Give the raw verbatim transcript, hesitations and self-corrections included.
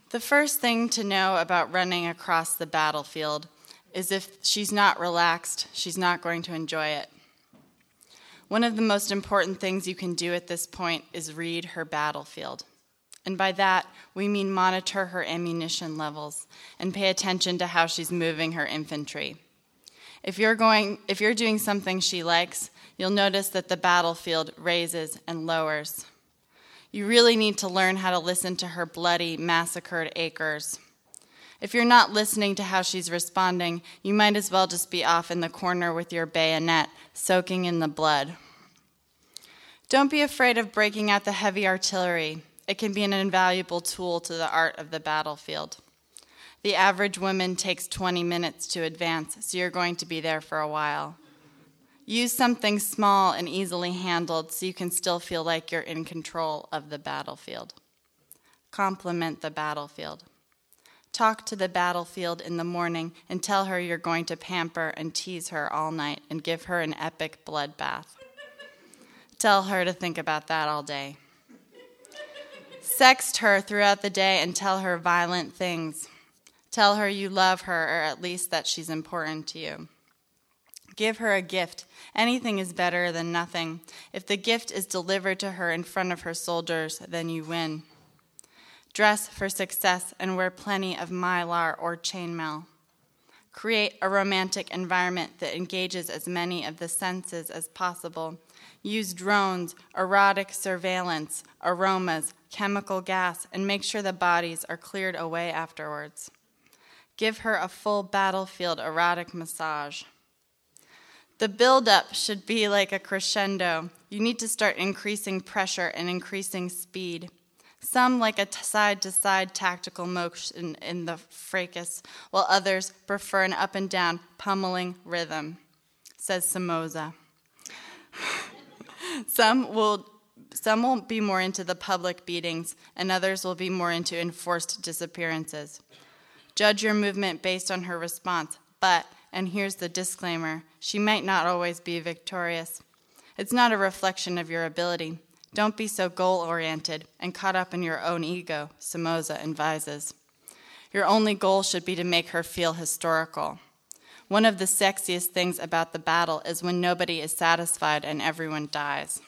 The first thing to know about running across the battlefield is if she's not relaxed, she's not going to enjoy it. One of the most important things you can do at this point is read her battlefield. And by that, we mean monitor her ammunition levels and pay attention to how she's moving her infantry. If you're going, if you're doing something she likes, you'll notice that the battlefield raises and lowers. You really need to learn how to listen to her bloody, massacred acres. If you're not listening to how she's responding, you might as well just be off in the corner with your bayonet, soaking in the blood. Don't be afraid of breaking out the heavy artillery. It can be an invaluable tool to the art of the battlefield. The average woman takes twenty minutes to advance, so you're going to be there for a while. Use something small and easily handled so you can still feel like you're in control of the battlefield. Compliment the battlefield. Talk to the battlefield in the morning and tell her you're going to pamper and tease her all night and give her an epic bloodbath. Tell her to think about that all day. Sext her throughout the day and tell her violent things. Tell her you love her, or at least that she's important to you. Give her a gift. Anything is better than nothing. If the gift is delivered to her in front of her soldiers, then you win. Dress for success and wear plenty of mylar or chainmail. Create a romantic environment that engages as many of the senses as possible. Use drones, erotic surveillance, aromas, chemical gas, and make sure the bodies are cleared away afterwards. Give her a full battlefield erotic massage. The buildup should be like a crescendo. You need to start increasing pressure and increasing speed. Some like a side-to-side tactical motion in the fracas, while others prefer an up-and-down pummeling rhythm, says Somoza. Some will, some will be more into the public beatings, and others will be more into enforced disappearances. Judge your movement based on her response, but, and here's the disclaimer, she might not always be victorious. It's not a reflection of your ability. Don't be so goal-oriented and caught up in your own ego, Somoza advises. Your only goal should be to make her feel historical. One of the sexiest things about the battle is when nobody is satisfied and everyone dies.